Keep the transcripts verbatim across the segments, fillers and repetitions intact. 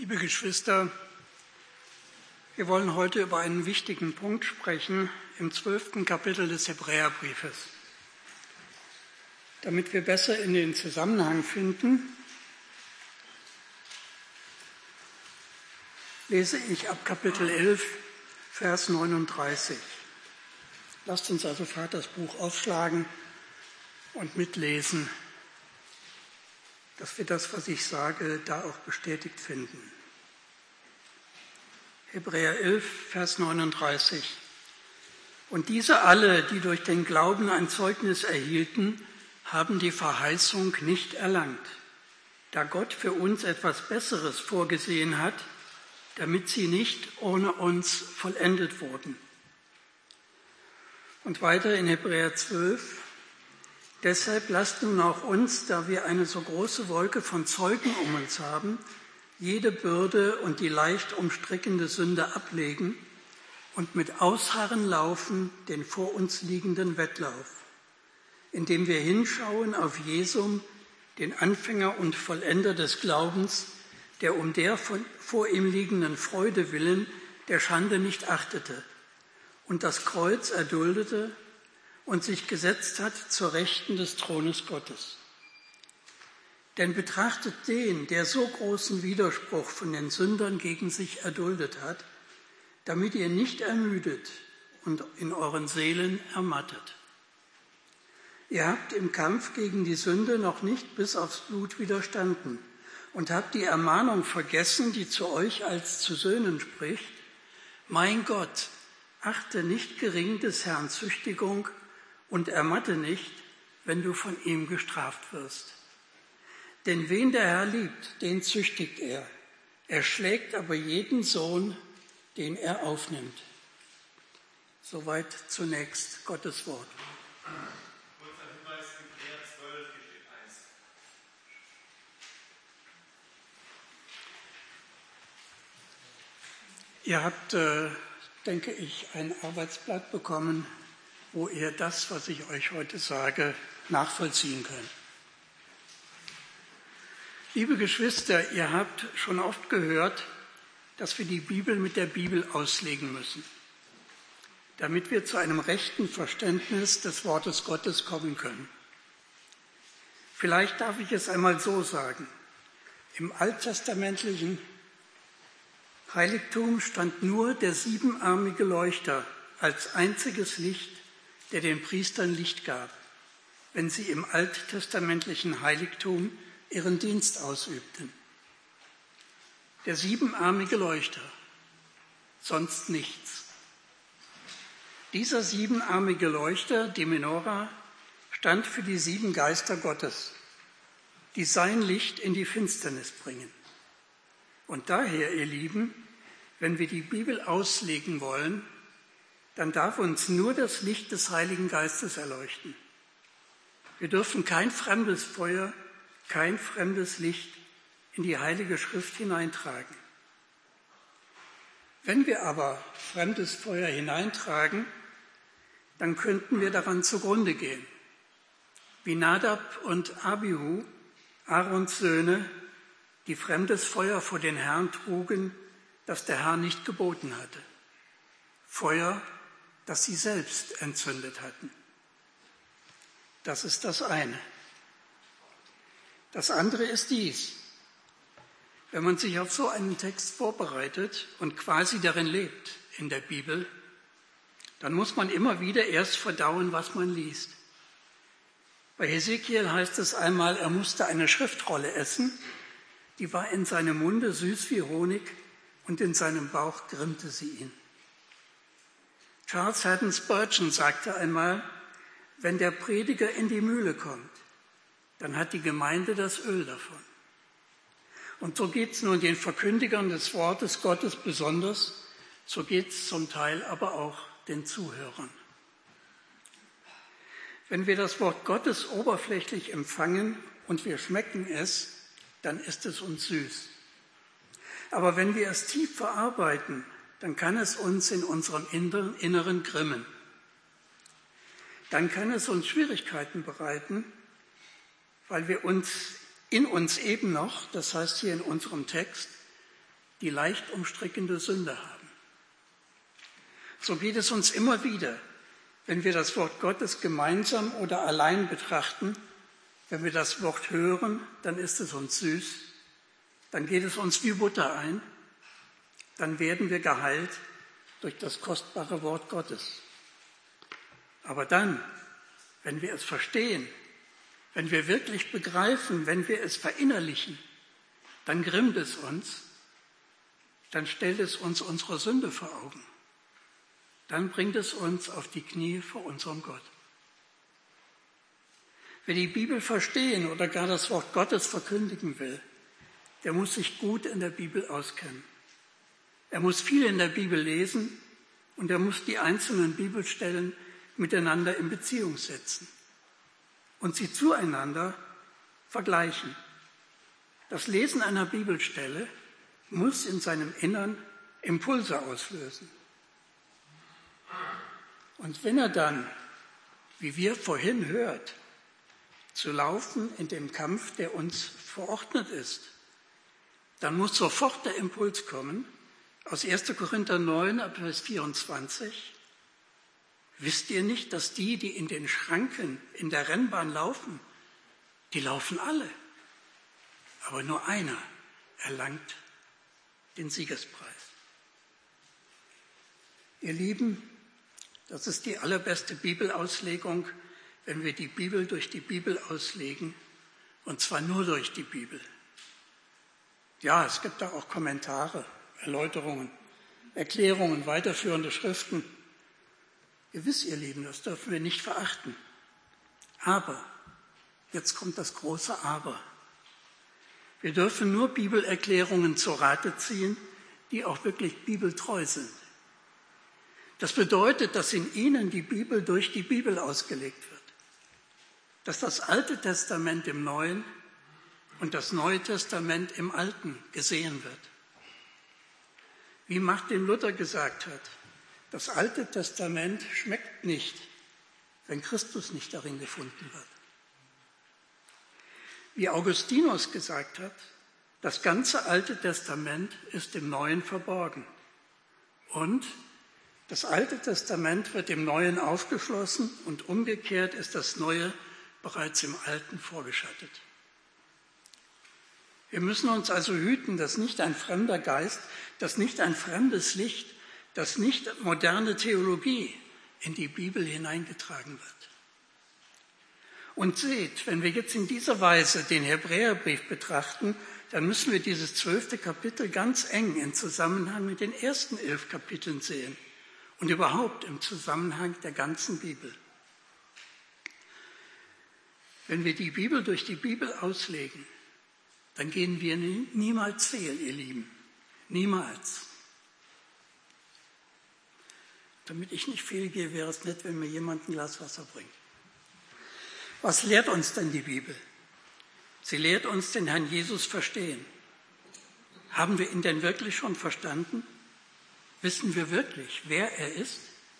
Liebe Geschwister, wir wollen heute über einen wichtigen Punkt sprechen im zwölften Kapitel des Hebräerbriefes. Damit wir besser in den Zusammenhang finden, lese ich ab Kapitel elf, Vers neununddreißig. Lasst uns also Vaters Buch aufschlagen und mitlesen, dass wir das, was ich sage, da auch bestätigt finden. Hebräer elf, Vers neununddreißig. Und diese alle, die durch den Glauben ein Zeugnis erhielten, haben die Verheißung nicht erlangt, da Gott für uns etwas Besseres vorgesehen hat, damit sie nicht ohne uns vollendet wurden. Und weiter in Hebräer zwölf. Deshalb lasst nun auch uns, da wir eine so große Wolke von Zeugen um uns haben, jede Bürde und die leicht umstrickende Sünde ablegen und mit Ausharren laufen den vor uns liegenden Wettlauf, indem wir hinschauen auf Jesum, den Anfänger und Vollender des Glaubens, der um der von, vor ihm liegenden Freude willen der Schande nicht achtete und das Kreuz erduldete und sich gesetzt hat zur Rechten des Thrones Gottes. Denn betrachtet den, der so großen Widerspruch von den Sündern gegen sich erduldet hat, damit ihr nicht ermüdet und in euren Seelen ermattet. Ihr habt im Kampf gegen die Sünde noch nicht bis aufs Blut widerstanden und habt die Ermahnung vergessen, die zu euch als zu Söhnen spricht: Mein Gott, achte nicht gering des Herrn Züchtigung und ermatte nicht, wenn du von ihm gestraft wirst. Denn wen der Herr liebt, den züchtigt er. Er schlägt aber jeden Sohn, den er aufnimmt. Soweit zunächst Gottes Wort. Kurzer Hinweis, Hebräer zwölf, hier steht eins. Ihr habt, äh, denke ich, ein Arbeitsblatt bekommen, wo ihr das, was ich euch heute sage, nachvollziehen könnt. Liebe Geschwister, ihr habt schon oft gehört, dass wir die Bibel mit der Bibel auslegen müssen, damit wir zu einem rechten Verständnis des Wortes Gottes kommen können. Vielleicht darf ich es einmal so sagen. Im alttestamentlichen Heiligtum stand nur der siebenarmige Leuchter als einziges Licht, der den Priestern Licht gab, wenn sie im alttestamentlichen Heiligtum ihren Dienst ausübten. Der siebenarmige Leuchter, sonst nichts. Dieser siebenarmige Leuchter, die Menora, stand für die sieben Geister Gottes, die sein Licht in die Finsternis bringen. Und daher, ihr Lieben, wenn wir die Bibel auslegen wollen, dann darf uns nur das Licht des Heiligen Geistes erleuchten. Wir dürfen kein fremdes Feuer, kein fremdes Licht in die Heilige Schrift hineintragen. Wenn wir aber fremdes Feuer hineintragen, dann könnten wir daran zugrunde gehen, wie Nadab und Abihu, Aarons Söhne, die fremdes Feuer vor den Herrn trugen, das der Herr nicht geboten hatte. Feuer, das sie selbst entzündet hatten. Das ist das eine. Das andere ist dies. Wenn man sich auf so einen Text vorbereitet und quasi darin lebt in der Bibel, dann muss man immer wieder erst verdauen, was man liest. Bei Hesekiel heißt es einmal, er musste eine Schriftrolle essen, die war in seinem Munde süß wie Honig und in seinem Bauch grimmte sie ihn. Charles Haddon Spurgeon sagte einmal, wenn der Prediger in die Mühle kommt, dann hat die Gemeinde das Öl davon. Und so geht es nun den Verkündigern des Wortes Gottes besonders, so geht es zum Teil aber auch den Zuhörern. Wenn wir das Wort Gottes oberflächlich empfangen und wir schmecken es, dann ist es uns süß. Aber wenn wir es tief verarbeiten, dann kann es uns in unserem Inneren grimmen. Dann kann es uns Schwierigkeiten bereiten, weil wir uns in uns eben noch, das heißt hier in unserem Text, die leicht umstrickende Sünde haben. So geht es uns immer wieder, wenn wir das Wort Gottes gemeinsam oder allein betrachten. Wenn wir das Wort hören, dann ist es uns süß, dann geht es uns wie Butter ein, dann werden wir geheilt durch das kostbare Wort Gottes. Aber dann, wenn wir es verstehen, wenn wir wirklich begreifen, wenn wir es verinnerlichen, dann grimmt es uns, dann stellt es uns unsere Sünde vor Augen. Dann bringt es uns auf die Knie vor unserem Gott. Wer die Bibel verstehen oder gar das Wort Gottes verkündigen will, der muss sich gut in der Bibel auskennen. Er muss viel in der Bibel lesen und er muss die einzelnen Bibelstellen miteinander in Beziehung setzen und sie zueinander vergleichen. Das Lesen einer Bibelstelle muss in seinem Innern Impulse auslösen. Und wenn er dann, wie wir vorhin hört, zu laufen in dem Kampf, der uns verordnet ist, dann muss sofort der Impuls kommen, aus erster Korinther neun, Vers vierundzwanzig, wisst ihr nicht, dass die, die in den Schranken in der Rennbahn laufen, die laufen alle, aber nur einer erlangt den Siegespreis. Ihr Lieben, das ist die allerbeste Bibelauslegung, wenn wir die Bibel durch die Bibel auslegen, und zwar nur durch die Bibel. Ja, es gibt da auch Kommentare, Erläuterungen, Erklärungen, weiterführende Schriften. Gewiss, ihr Lieben, das dürfen wir nicht verachten. Aber, jetzt kommt das große Aber. Wir dürfen nur Bibelerklärungen zu Rate ziehen, die auch wirklich bibeltreu sind. Das bedeutet, dass in ihnen die Bibel durch die Bibel ausgelegt wird. Dass das Alte Testament im Neuen und das Neue Testament im Alten gesehen wird. Wie Martin Luther gesagt hat, das Alte Testament schmeckt nicht, wenn Christus nicht darin gefunden wird. Wie Augustinus gesagt hat, das ganze Alte Testament ist im Neuen verborgen. Und das Alte Testament wird im Neuen aufgeschlossen und umgekehrt ist das Neue bereits im Alten vorgeschattet. Wir müssen uns also hüten, dass nicht ein fremder Geist, dass nicht ein fremdes Licht, dass nicht moderne Theologie in die Bibel hineingetragen wird. Und seht, wenn wir jetzt in dieser Weise den Hebräerbrief betrachten, dann müssen wir dieses zwölfte Kapitel ganz eng im Zusammenhang mit den ersten elf Kapiteln sehen. Und überhaupt im Zusammenhang der ganzen Bibel. Wenn wir die Bibel durch die Bibel auslegen, dann gehen wir nie, niemals fehl, ihr Lieben. Niemals. Damit ich nicht fehlgehe, wäre es nett, wenn mir jemand ein Glas Wasser bringt. Was lehrt uns denn die Bibel? Sie lehrt uns den Herrn Jesus verstehen. Haben wir ihn denn wirklich schon verstanden? Wissen wir wirklich, wer er ist?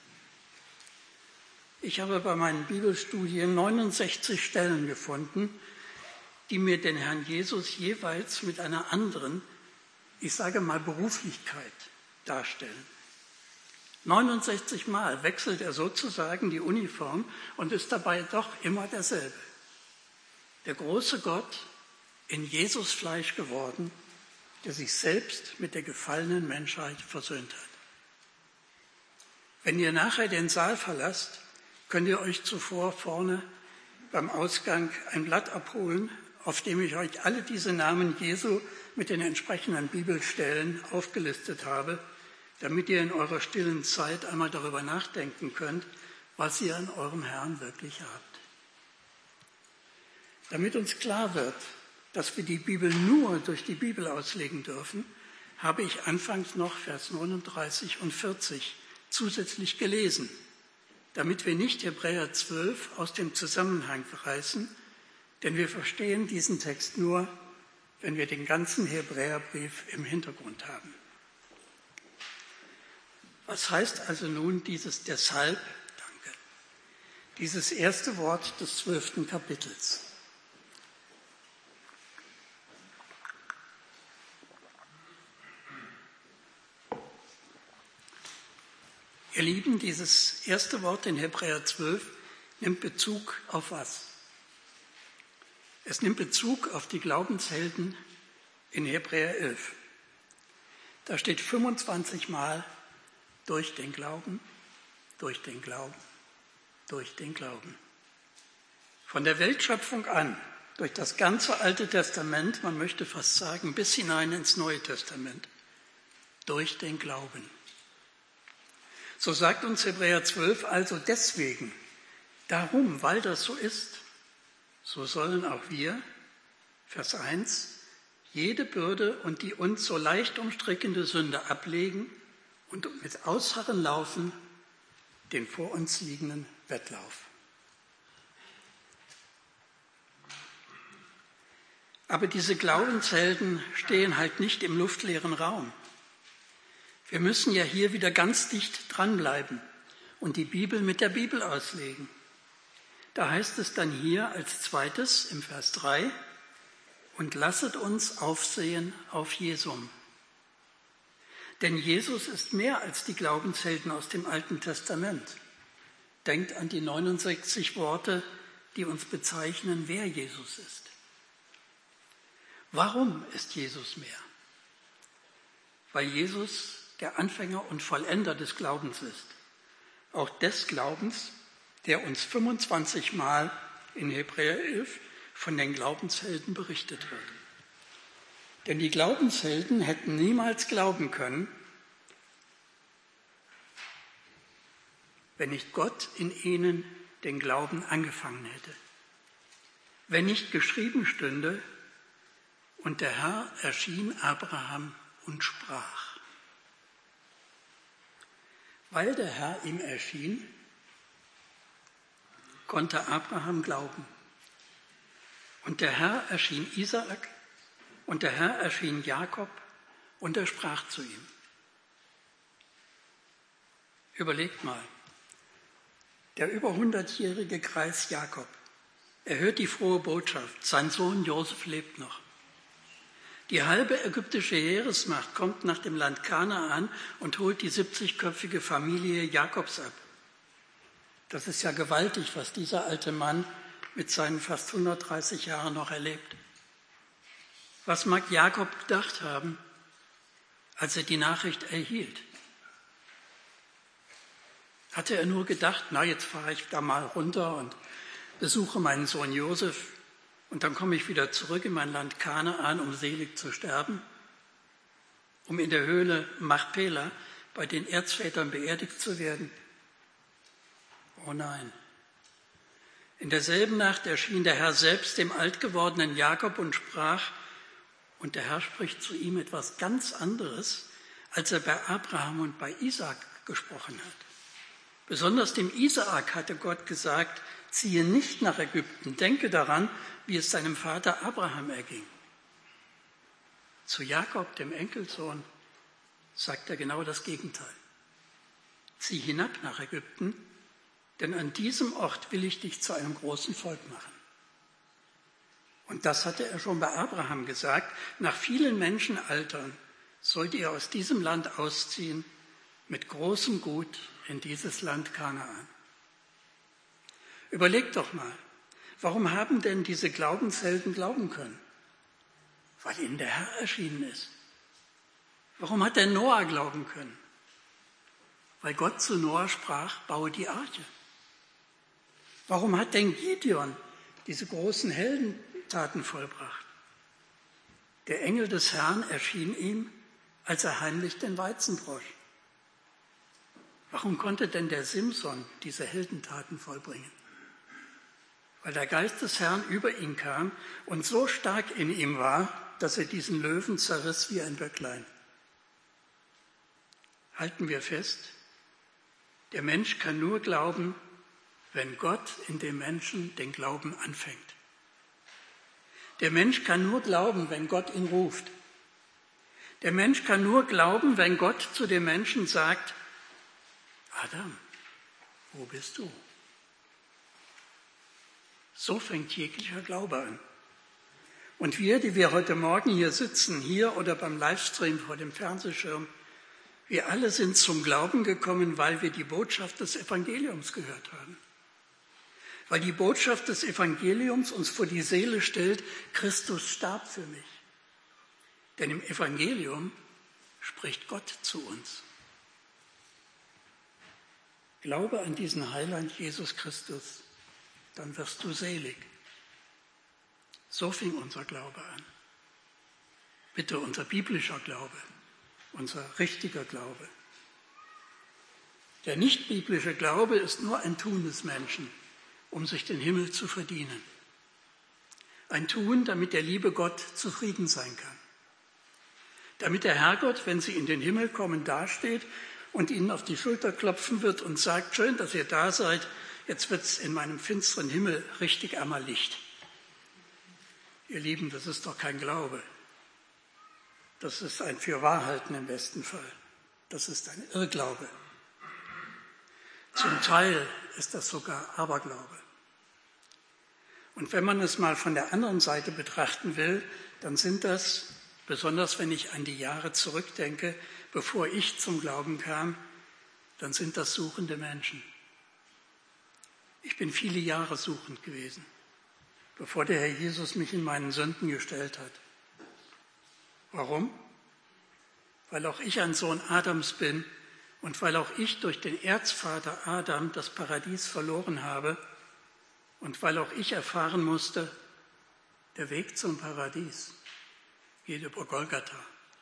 Ich habe bei meinen Bibelstudien neunundsechzig Stellen gefunden, die mir den Herrn Jesus jeweils mit einer anderen, ich sage mal Beruflichkeit, darstellen. neunundsechzig Mal wechselt er sozusagen die Uniform und ist dabei doch immer derselbe. Der große Gott, in Jesus Fleisch geworden, der sich selbst mit der gefallenen Menschheit versöhnt hat. Wenn ihr nachher den Saal verlasst, könnt ihr euch zuvor vorne beim Ausgang ein Blatt abholen, auf dem ich euch alle diese Namen Jesu mit den entsprechenden Bibelstellen aufgelistet habe, damit ihr in eurer stillen Zeit einmal darüber nachdenken könnt, was ihr an eurem Herrn wirklich habt. Damit uns klar wird, dass wir die Bibel nur durch die Bibel auslegen dürfen, habe ich anfangs noch Vers neununddreißig und vierzig zusätzlich gelesen, damit wir nicht Hebräer zwölf aus dem Zusammenhang reißen, denn wir verstehen diesen Text nur, wenn wir den ganzen Hebräerbrief im Hintergrund haben. Was heißt also nun dieses deshalb, danke, dieses erste Wort des zwölften Kapitels? Ihr Lieben, dieses erste Wort in Hebräer zwölf nimmt Bezug auf was? Es nimmt Bezug auf die Glaubenshelden in Hebräer elf. Da steht fünfundzwanzig Mal durch den Glauben, durch den Glauben, durch den Glauben. Von der Weltschöpfung an, durch das ganze Alte Testament, man möchte fast sagen, bis hinein ins Neue Testament, durch den Glauben. So sagt uns Hebräer zwölf also deswegen, darum, weil das so ist, so sollen auch wir, Vers eins, jede Bürde und die uns so leicht umstrickende Sünde ablegen und mit Ausharren laufen den vor uns liegenden Wettlauf. Aber diese Glaubenshelden stehen halt nicht im luftleeren Raum. Wir müssen ja hier wieder ganz dicht dranbleiben und die Bibel mit der Bibel auslegen. Da heißt es dann hier als zweites im Vers drei, und lasset uns aufsehen auf Jesum. Denn Jesus ist mehr als die Glaubenshelden aus dem Alten Testament. Denkt an die neunundsechzig Worte, die uns bezeichnen, wer Jesus ist. Warum ist Jesus mehr? Weil Jesus der Anfänger und Vollender des Glaubens ist. Auch des Glaubens, der uns fünfundzwanzig Mal in Hebräer elf von den Glaubenshelden berichtet wird. Denn die Glaubenshelden hätten niemals glauben können, wenn nicht Gott in ihnen den Glauben angefangen hätte. Wenn nicht geschrieben stünde, und der Herr erschien Abraham und sprach. Weil der Herr ihm erschien, konnte Abraham glauben. Und der Herr erschien Isaak und der Herr erschien Jakob und er sprach zu ihm. Überlegt mal, der über hundertjährige Greis Jakob, er hört die frohe Botschaft, sein Sohn Josef lebt noch. Die halbe ägyptische Heeresmacht kommt nach dem Land Kanaan und holt die siebzigköpfige Familie Jakobs ab. Das ist ja gewaltig, was dieser alte Mann mit seinen fast hundertdreißig Jahren noch erlebt. Was mag Jakob gedacht haben, als er die Nachricht erhielt? Hatte er nur gedacht, na jetzt fahre ich da mal runter und besuche meinen Sohn Josef und dann komme ich wieder zurück in mein Land Kanaan, um selig zu sterben, um in der Höhle Machpela bei den Erzvätern beerdigt zu werden? Oh nein. In derselben Nacht erschien der Herr selbst dem altgewordenen Jakob und sprach, und der Herr spricht zu ihm etwas ganz anderes, als er bei Abraham und bei Isaak gesprochen hat. Besonders dem Isaak hatte Gott gesagt, ziehe nicht nach Ägypten, denke daran, wie es seinem Vater Abraham erging. Zu Jakob, dem Enkelsohn, sagt er genau das Gegenteil. Zieh hinab nach Ägypten, denn an diesem Ort will ich dich zu einem großen Volk machen. Und das hatte er schon bei Abraham gesagt, nach vielen Menschenaltern sollt ihr aus diesem Land ausziehen, mit großem Gut in dieses Land Kanaan. Überlegt doch mal, warum haben denn diese Glaubenshelden glauben können? Weil ihnen der Herr erschienen ist. Warum hat der Noah glauben können? Weil Gott zu Noah sprach, baue die Arche. Warum hat denn Gideon diese großen Heldentaten vollbracht? Der Engel des Herrn erschien ihm, als er heimlich den Weizen brosch. Warum konnte denn der Simson diese Heldentaten vollbringen? Weil der Geist des Herrn über ihn kam und so stark in ihm war, dass er diesen Löwen zerriss wie ein Böcklein. Halten wir fest, der Mensch kann nur glauben, wenn Gott in dem Menschen den Glauben anfängt. Der Mensch kann nur glauben, wenn Gott ihn ruft. Der Mensch kann nur glauben, wenn Gott zu dem Menschen sagt, Adam, wo bist du? So fängt jeglicher Glaube an. Und wir, die wir heute Morgen hier sitzen, hier oder beim Livestream vor dem Fernsehschirm, Wir alle sind zum Glauben gekommen, weil wir die Botschaft des Evangeliums gehört haben. Weil die Botschaft des Evangeliums uns vor die Seele stellt, Christus starb für mich. Denn im Evangelium spricht Gott zu uns. Glaube an diesen Heiland Jesus Christus, dann wirst du selig. So fing unser Glaube an. Bitte unser biblischer Glaube, unser richtiger Glaube. Der nicht-biblische Glaube ist nur ein Tun des Menschen, um sich den Himmel zu verdienen. Ein Tun, damit der liebe Gott zufrieden sein kann. Damit der Herrgott, wenn sie in den Himmel kommen, dasteht und ihnen auf die Schulter klopfen wird und sagt, schön, dass ihr da seid, jetzt wird es in meinem finsteren Himmel richtig einmal Licht. Ihr Lieben, das ist doch kein Glaube. Das ist ein Fürwahrhalten im besten Fall. Das ist ein Irrglaube. Zum Teil ist das sogar Aberglaube. Und wenn man es mal von der anderen Seite betrachten will, dann sind das, besonders wenn ich an die Jahre zurückdenke, bevor ich zum Glauben kam, dann sind das suchende Menschen. Ich bin viele Jahre suchend gewesen, bevor der Herr Jesus mich in meinen Sünden gestellt hat. Warum? Weil auch ich ein Sohn Adams bin und weil auch ich durch den Erzvater Adam das Paradies verloren habe und weil auch ich erfahren musste, der Weg zum Paradies geht über Golgatha.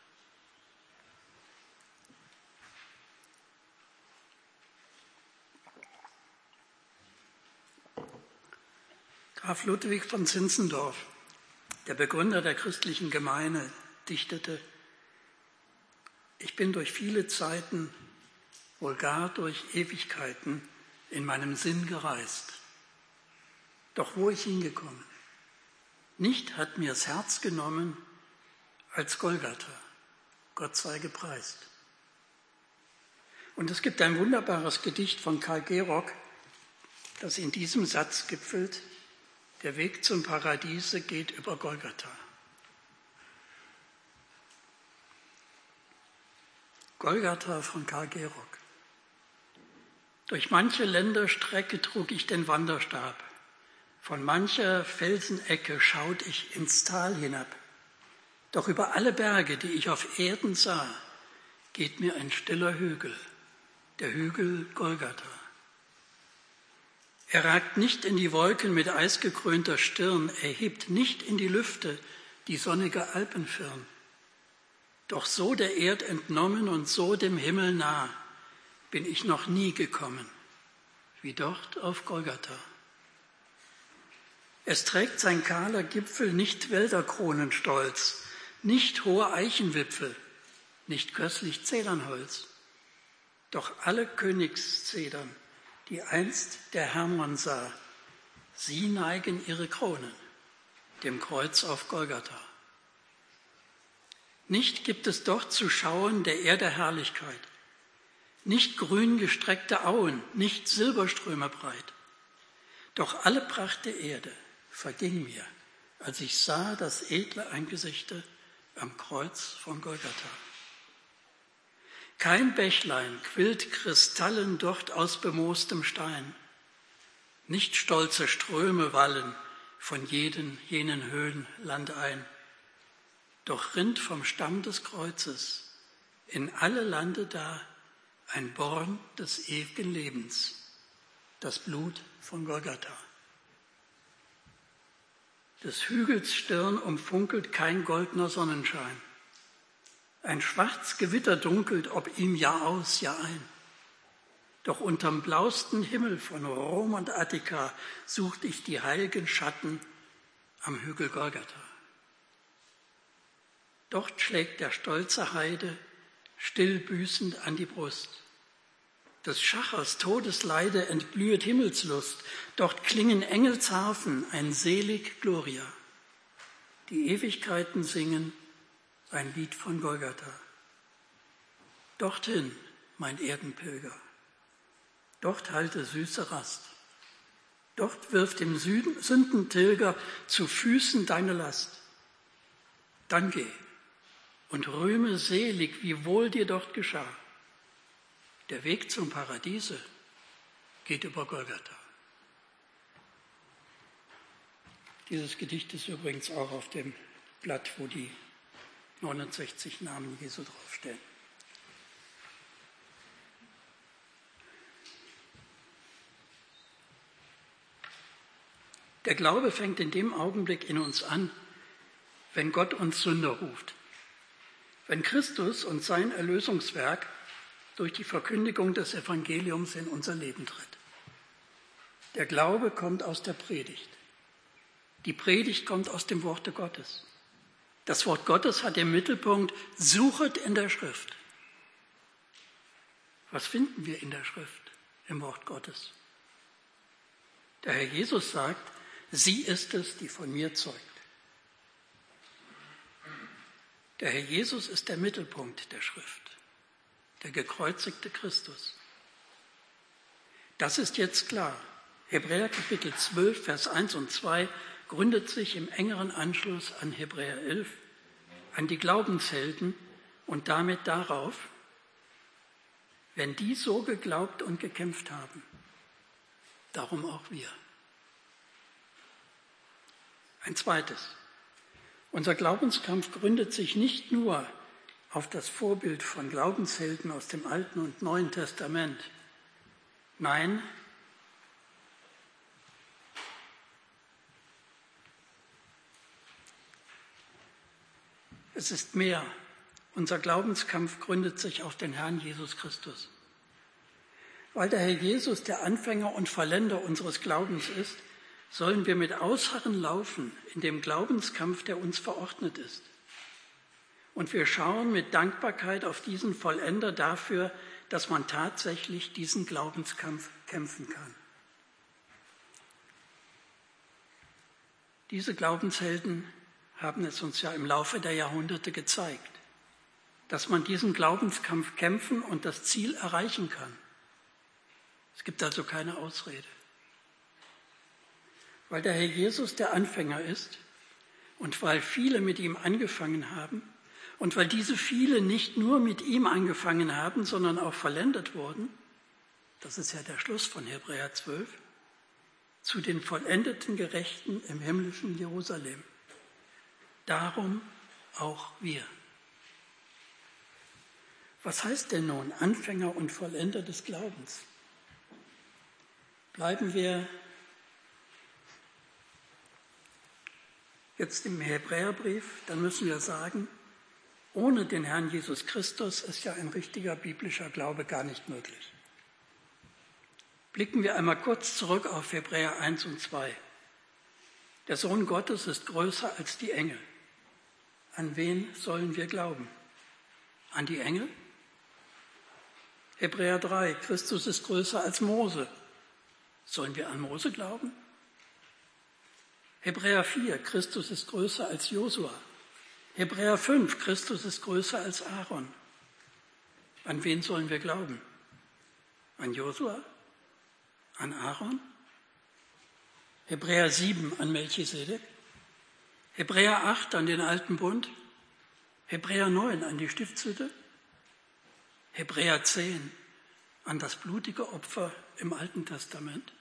Graf Ludwig von Zinzendorf, der Begründer der christlichen Gemeinde, dichtete: Ich bin durch viele Zeiten, wohl gar durch Ewigkeiten, in meinem Sinn gereist. Doch wo ich hingekommen, nicht hat mir das Herz genommen als Golgatha, Gott sei gepreist. Und es gibt ein wunderbares Gedicht von Karl Gerock, das in diesem Satz gipfelt: Der Weg zum Paradiese geht über Golgatha. Golgatha von Karl Gerock. Durch manche Länderstrecke trug ich den Wanderstab. Von mancher Felsenecke schaut ich ins Tal hinab. Doch über alle Berge, die ich auf Erden sah, geht mir ein stiller Hügel, der Hügel Golgatha. Er ragt nicht in die Wolken mit eisgekrönter Stirn, er hebt nicht in die Lüfte die sonnige Alpenfirn. Doch so der Erd entnommen und so dem Himmel nah, bin ich noch nie gekommen, wie dort auf Golgatha. Es trägt sein kahler Gipfel nicht Wälderkronenstolz, nicht hohe Eichenwipfel, nicht köstlich Zedernholz. Doch alle Königszedern, die einst der Hermon sah, sie neigen ihre Kronen dem Kreuz auf Golgatha. Nicht gibt es dort zu schauen der Erde Herrlichkeit, nicht grün gestreckte Auen, nicht Silberströme breit. Doch alle Pracht der Erde verging mir, als ich sah das edle Angesichte am Kreuz von Golgatha. Kein Bächlein quillt Kristallen dort aus bemoostem Stein, nicht stolze Ströme wallen von jeden, jenen Höhen landein. Doch rinnt vom Stamm des Kreuzes in alle Lande da ein Born des ewigen Lebens, das Blut von Golgatha. Des Hügels Stirn umfunkelt kein goldener Sonnenschein. Ein schwarz Gewitter dunkelt ob ihm Jahr aus, Jahr ein. Doch unterm blausten Himmel von Rom und Attika sucht ich die heiligen Schatten am Hügel Golgatha. Dort schlägt der stolze Heide still büßend an die Brust. Des Schachers Todesleide entblühet Himmelslust, dort klingen Engelsharfen ein selig Gloria. Die Ewigkeiten singen ein Lied von Golgatha. Dorthin, mein Erdenpilger, dort halte süße Rast. Dort wirft dem Sündentilger zu Füßen deine Last. Dann geh und rühme selig, wie wohl dir dort geschah. Der Weg zum Paradiese geht über Golgatha. Dieses Gedicht ist übrigens auch auf dem Blatt, wo die neunundsechzig Namen Jesu draufstehen. Der Glaube fängt in dem Augenblick in uns an, wenn Gott uns Sünder ruft. Wenn Christus und sein Erlösungswerk durch die Verkündigung des Evangeliums in unser Leben tritt. Der Glaube kommt aus der Predigt. Die Predigt kommt aus dem Worte Gottes. Das Wort Gottes hat im Mittelpunkt, suchet in der Schrift. Was finden wir in der Schrift, im Wort Gottes? Der Herr Jesus sagt, sie ist es, die von mir zeugt. Der Herr Jesus ist der Mittelpunkt der Schrift, der gekreuzigte Christus. Das ist jetzt klar. Hebräer Kapitel zwölf, Vers eins und zwei gründet sich im engeren Anschluss an Hebräer elf, an die Glaubenshelden und damit darauf, wenn die so geglaubt und gekämpft haben, darum auch wir. Ein zweites. Unser Glaubenskampf gründet sich nicht nur auf das Vorbild von Glaubenshelden aus dem Alten und Neuen Testament. Nein, es ist mehr. Unser Glaubenskampf gründet sich auf den Herrn Jesus Christus. Weil der Herr Jesus der Anfänger und Vollender unseres Glaubens ist, sollen wir mit Ausharren laufen in dem Glaubenskampf, der uns verordnet ist. Und wir schauen mit Dankbarkeit auf diesen Vollender dafür, dass man tatsächlich diesen Glaubenskampf kämpfen kann. Diese Glaubenshelden haben es uns ja im Laufe der Jahrhunderte gezeigt, dass man diesen Glaubenskampf kämpfen und das Ziel erreichen kann. Es gibt also keine Ausrede. Weil der Herr Jesus der Anfänger ist und weil viele mit ihm angefangen haben und weil diese viele nicht nur mit ihm angefangen haben, sondern auch vollendet wurden, das ist ja der Schluss von Hebräer zwölf, zu den vollendeten Gerechten im himmlischen Jerusalem. Darum auch wir. Was heißt denn nun Anfänger und Vollender des Glaubens? Bleiben wir jetzt im Hebräerbrief, dann müssen wir sagen, ohne den Herrn Jesus Christus ist ja ein richtiger biblischer Glaube gar nicht möglich. Blicken wir einmal kurz zurück auf Hebräer eins und zwei. Der Sohn Gottes ist größer als die Engel. An wen sollen wir glauben? An die Engel? Hebräer drei, Christus ist größer als Mose. Sollen wir an Mose glauben? Hebräer vier, Christus ist größer als Josua. Hebräer fünf, Christus ist größer als Aaron. An wen sollen wir glauben? An Josua? An Aaron? Hebräer sieben, an Melchisedek? Hebräer acht, an den alten Bund? Hebräer neun, an die Stiftshütte? Hebräer zehn, an das blutige Opfer im Alten Testament?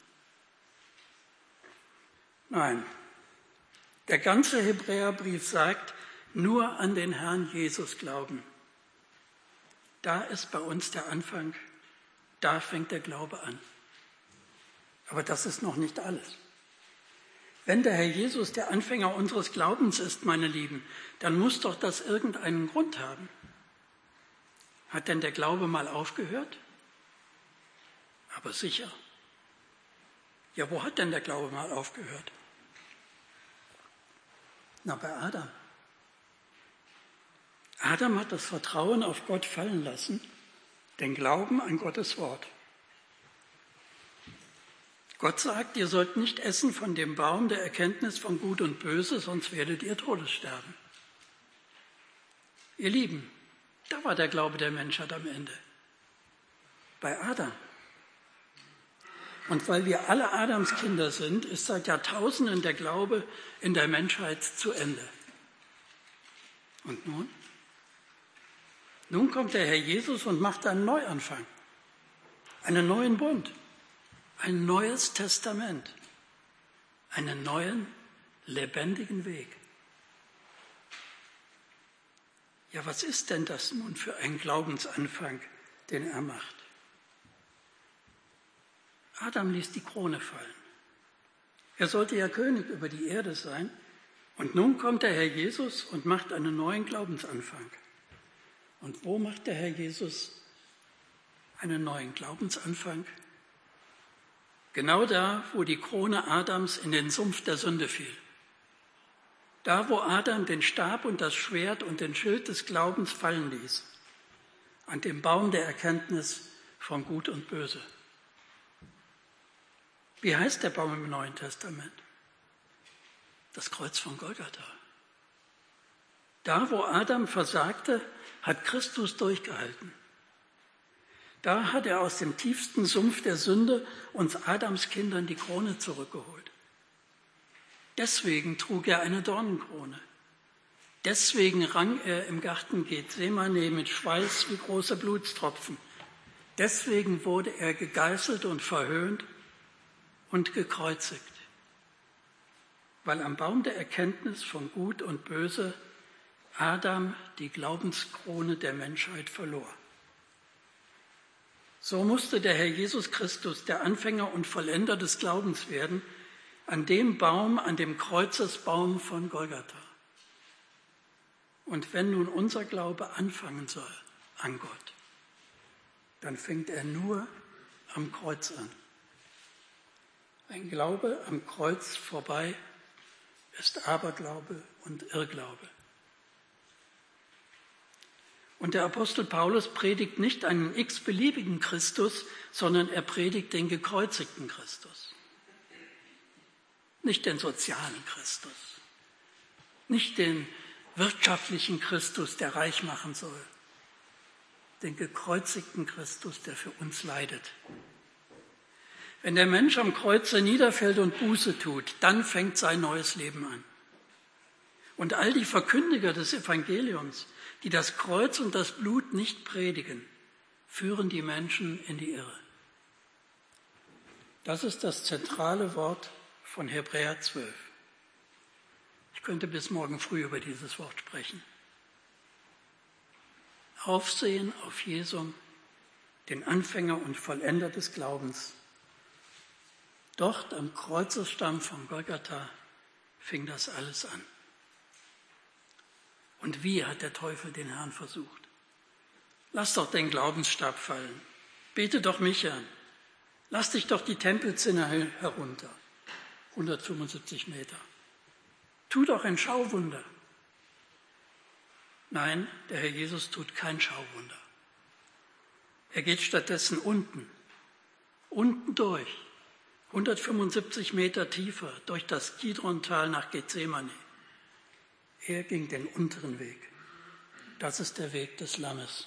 Nein, der ganze Hebräerbrief sagt, nur an den Herrn Jesus glauben. Da ist bei uns der Anfang, da fängt der Glaube an. Aber das ist noch nicht alles. Wenn der Herr Jesus der Anfänger unseres Glaubens ist, meine Lieben, dann muss doch das irgendeinen Grund haben. Hat denn der Glaube mal aufgehört? Aber sicher. Ja, wo hat denn der Glaube mal aufgehört? Na, bei Adam. Adam hat das Vertrauen auf Gott fallen lassen, den Glauben an Gottes Wort. Gott sagt, ihr sollt nicht essen von dem Baum der Erkenntnis von Gut und Böse, sonst werdet ihr Todessterben. Ihr Lieben, da war der Glaube der Menschheit am Ende. Bei Adam. Und weil wir alle Adams Kinder sind, ist seit Jahrtausenden der Glaube in der Menschheit zu Ende. Und nun? Nun kommt der Herr Jesus und macht einen Neuanfang. einen neuen Bund, ein neues Testament, einen neuen, lebendigen Weg. Ja, was ist denn das nun für ein Glaubensanfang, den er macht? Adam ließ die Krone fallen. Er sollte ja König über die Erde sein. Und nun kommt der Herr Jesus und macht einen neuen Glaubensanfang. Und wo macht der Herr Jesus einen neuen Glaubensanfang? Genau da, wo die Krone Adams in den Sumpf der Sünde fiel. Da, wo Adam den Stab und das Schwert und den Schild des Glaubens fallen ließ. An dem Baum der Erkenntnis von Gut und Böse. Wie heißt der Baum im Neuen Testament? Das Kreuz von Golgatha. Da, wo Adam versagte, hat Christus durchgehalten. Da hat er aus dem tiefsten Sumpf der Sünde uns Adams Kindern die Krone zurückgeholt. Deswegen trug er eine Dornenkrone. Deswegen rang er im Garten Gethsemane mit Schweiß wie große Blutstropfen. Deswegen wurde er gegeißelt und verhöhnt und gekreuzigt. Weil am Baum der Erkenntnis von Gut und Böse Adam die Glaubenskrone der Menschheit verlor. So musste der Herr Jesus Christus der Anfänger und Vollender des Glaubens werden, an dem Baum, an dem Kreuzesbaum von Golgatha. Und wenn nun unser Glaube anfangen soll an Gott, dann fängt er nur am Kreuz an. Ein Glaube am Kreuz vorbei ist Aberglaube und Irrglaube. Und der Apostel Paulus predigt nicht einen x-beliebigen Christus, sondern er predigt den gekreuzigten Christus. Nicht den sozialen Christus, nicht den wirtschaftlichen Christus, der reich machen soll, den gekreuzigten Christus, der für uns leidet. Wenn der Mensch am Kreuze niederfällt und Buße tut, dann fängt sein neues Leben an. Und all die Verkündiger des Evangeliums, die das Kreuz und das Blut nicht predigen, führen die Menschen in die Irre. Das ist das zentrale Wort von Hebräer zwölf. Ich könnte bis morgen früh über dieses Wort sprechen. Aufsehen auf Jesum, den Anfänger und Vollender des Glaubens. Dort am Kreuzesstamm von Golgatha fing das alles an. Und wie hat der Teufel den Herrn versucht? Lass doch den Glaubensstab fallen. Bete doch mich an. Lass dich doch die Tempelzinne herunter. hundertfünfundsiebzig Meter. Tu doch ein Schauwunder. Nein, der Herr Jesus tut kein Schauwunder. Er geht stattdessen unten, unten durch, hundertfünfundsiebzig Meter tiefer, durch das Kidrontal nach Gethsemane. Er ging den unteren Weg. Das ist der Weg des Lammes.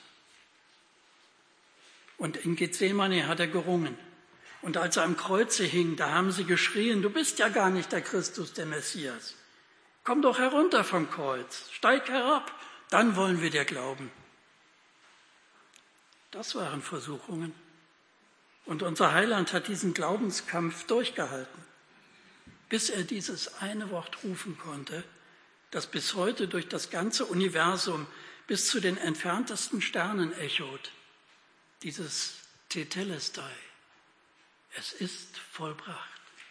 Und in Gethsemane hat er gerungen. Und als er am Kreuze hing, da haben sie geschrien, du bist ja gar nicht der Christus, der Messias. Komm doch herunter vom Kreuz, steig herab, dann wollen wir dir glauben. Das waren Versuchungen. Und unser Heiland hat diesen Glaubenskampf durchgehalten, bis er dieses eine Wort rufen konnte, das bis heute durch das ganze Universum bis zu den entferntesten Sternen echot. Dieses Tetelestai. Es ist vollbracht.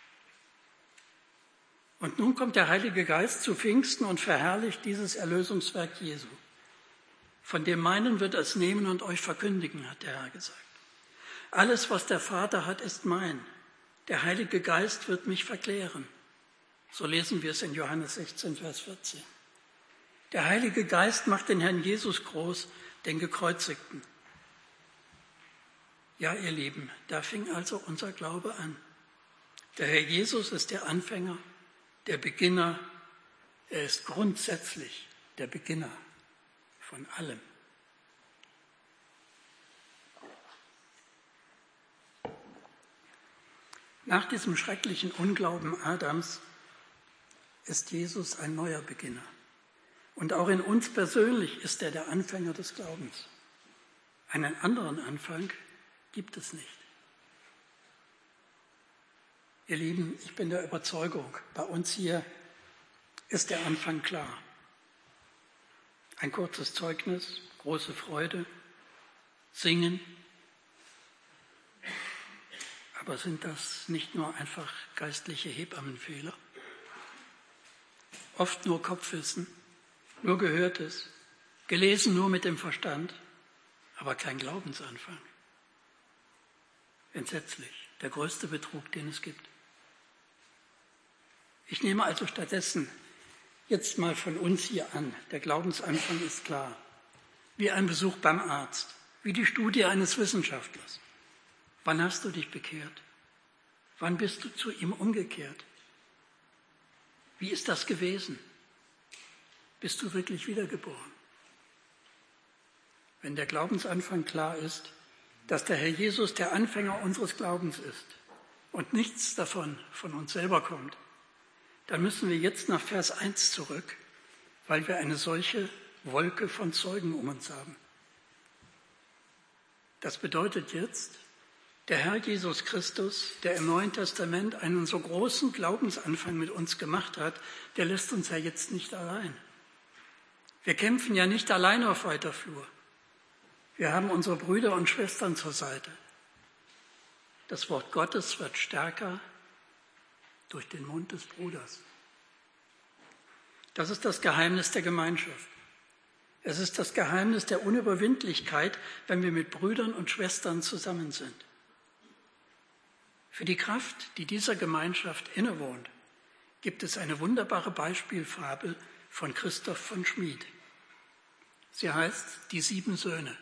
Und nun kommt der Heilige Geist zu Pfingsten und verherrlicht dieses Erlösungswerk Jesu. Von dem meinen wird es nehmen und euch verkündigen, hat der Herr gesagt. Alles, was der Vater hat, ist mein. Der Heilige Geist wird mich verklären. So lesen wir es in Johannes sechzehn, Vers vierzehn. Der Heilige Geist macht den Herrn Jesus groß, den Gekreuzigten. Ja, ihr Lieben, da fing also unser Glaube an. Der Herr Jesus ist der Anfänger, der Beginner. Er ist grundsätzlich der Beginner von allem. Nach diesem schrecklichen Unglauben Adams ist Jesus ein neuer Beginner. Und auch in uns persönlich ist er der Anfänger des Glaubens. Einen anderen Anfang gibt es nicht. Ihr Lieben, ich bin der Überzeugung, bei uns hier ist der Anfang klar. Ein kurzes Zeugnis, große Freude, Singen. Aber sind das nicht nur einfach geistliche Hebammenfehler? Oft nur Kopfwissen, nur Gehörtes, gelesen nur mit dem Verstand, aber kein Glaubensanfang. Entsetzlich, der größte Betrug, den es gibt. Ich nehme also stattdessen jetzt mal von uns hier an. Der Glaubensanfang ist klar. Wie ein Besuch beim Arzt, wie die Studie eines Wissenschaftlers. Wann hast du dich bekehrt? Wann bist du zu ihm umgekehrt? Wie ist das gewesen? Bist du wirklich wiedergeboren? Wenn der Glaubensanfang klar ist, dass der Herr Jesus der Anfänger unseres Glaubens ist und nichts davon von uns selber kommt, dann müssen wir jetzt nach Vers eins zurück, weil wir eine solche Wolke von Zeugen um uns haben. Das bedeutet jetzt, der Herr Jesus Christus, der im Neuen Testament einen so großen Glaubensanfang mit uns gemacht hat, der lässt uns ja jetzt nicht allein. Wir kämpfen ja nicht alleine auf weiter Flur. Wir haben unsere Brüder und Schwestern zur Seite. Das Wort Gottes wird stärker durch den Mund des Bruders. Das ist das Geheimnis der Gemeinschaft. Es ist das Geheimnis der Unüberwindlichkeit, wenn wir mit Brüdern und Schwestern zusammen sind. Für die Kraft, die dieser Gemeinschaft innewohnt, gibt es eine wunderbare Beispielfabel von Christoph von Schmid. Sie heißt Die sieben Söhne.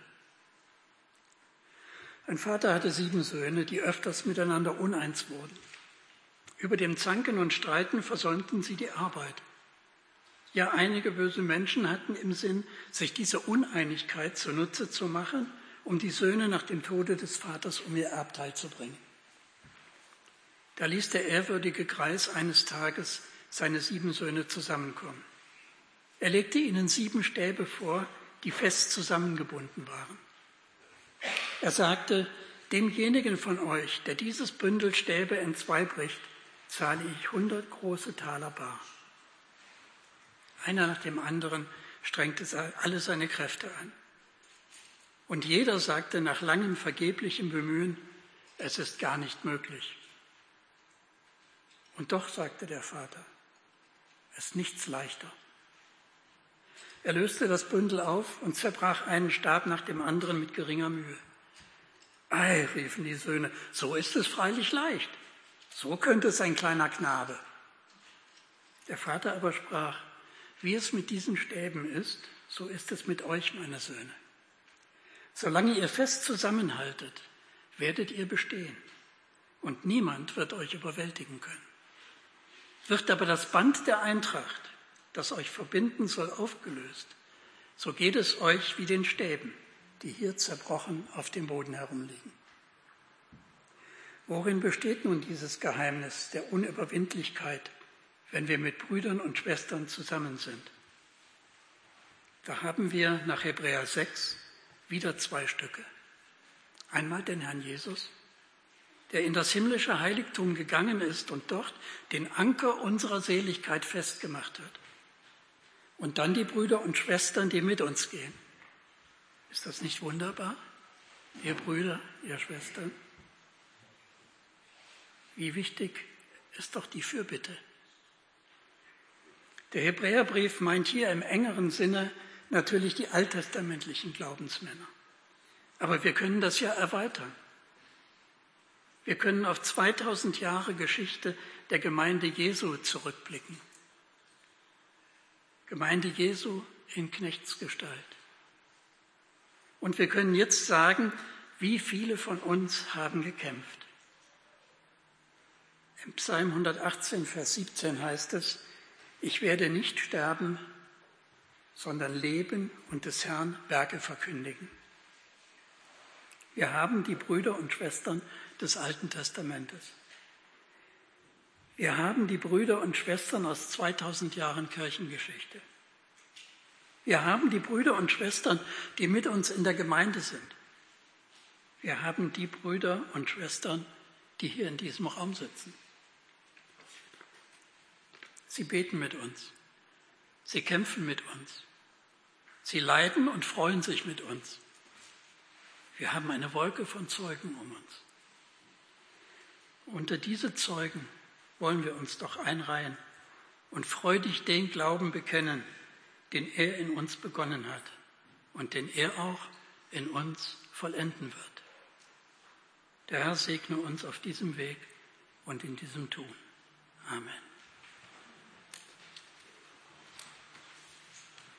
Ein Vater hatte sieben Söhne, die öfters miteinander uneins wurden. Über dem Zanken und Streiten versäumten sie die Arbeit. Ja, einige böse Menschen hatten im Sinn, sich diese Uneinigkeit zunutze zu machen, um die Söhne nach dem Tode des Vaters um ihr Erbteil zu bringen. Da ließ der ehrwürdige Greis eines Tages seine sieben Söhne zusammenkommen. Er legte ihnen sieben Stäbe vor, die fest zusammengebunden waren. Er sagte, demjenigen von euch, der dieses Bündel Stäbe entzwei bricht, zahle ich hundert große Taler bar. Einer nach dem anderen strengte alle seine Kräfte an. Und jeder sagte nach langem vergeblichem Bemühen, es ist gar nicht möglich. Und doch, sagte der Vater, es ist nichts leichter. Er löste das Bündel auf und zerbrach einen Stab nach dem anderen mit geringer Mühe. Ei, riefen die Söhne, so ist es freilich leicht. So könnte es ein kleiner Knabe. Der Vater aber sprach, wie es mit diesen Stäben ist, so ist es mit euch, meine Söhne. Solange ihr fest zusammenhaltet, werdet ihr bestehen und niemand wird euch überwältigen können. Wird aber das Band der Eintracht, das euch verbinden soll, aufgelöst, so geht es euch wie den Stäben, die hier zerbrochen auf dem Boden herumliegen. Worin besteht nun dieses Geheimnis der Unüberwindlichkeit, wenn wir mit Brüdern und Schwestern zusammen sind? Da haben wir nach Hebräer sechs wieder zwei Stücke. Einmal den Herrn Jesus, der in das himmlische Heiligtum gegangen ist und dort den Anker unserer Seligkeit festgemacht hat. Und dann die Brüder und Schwestern, die mit uns gehen. Ist das nicht wunderbar, ihr Brüder, ihr Schwestern? Wie wichtig ist doch die Fürbitte. Der Hebräerbrief meint hier im engeren Sinne natürlich die alttestamentlichen Glaubensmänner. Aber wir können das ja erweitern. Wir können auf zweitausend Jahre Geschichte der Gemeinde Jesu zurückblicken. Gemeinde Jesu in Knechtsgestalt. Und wir können jetzt sagen, wie viele von uns haben gekämpft. Im Psalm hundertachtzehn, Vers siebzehn heißt es, ich werde nicht sterben, sondern leben und des Herrn Werke verkündigen. Wir haben die Brüder und Schwestern des Alten Testamentes. Wir haben die Brüder und Schwestern aus zweitausend Jahren Kirchengeschichte. Wir haben die Brüder und Schwestern, die mit uns in der Gemeinde sind. Wir haben die Brüder und Schwestern, die hier in diesem Raum sitzen. Sie beten mit uns. Sie kämpfen mit uns. Sie leiden und freuen sich mit uns. Wir haben eine Wolke von Zeugen um uns. Unter diese Zeugen wollen wir uns doch einreihen und freudig den Glauben bekennen, den er in uns begonnen hat und den er auch in uns vollenden wird. Der Herr segne uns auf diesem Weg und in diesem Tun. Amen.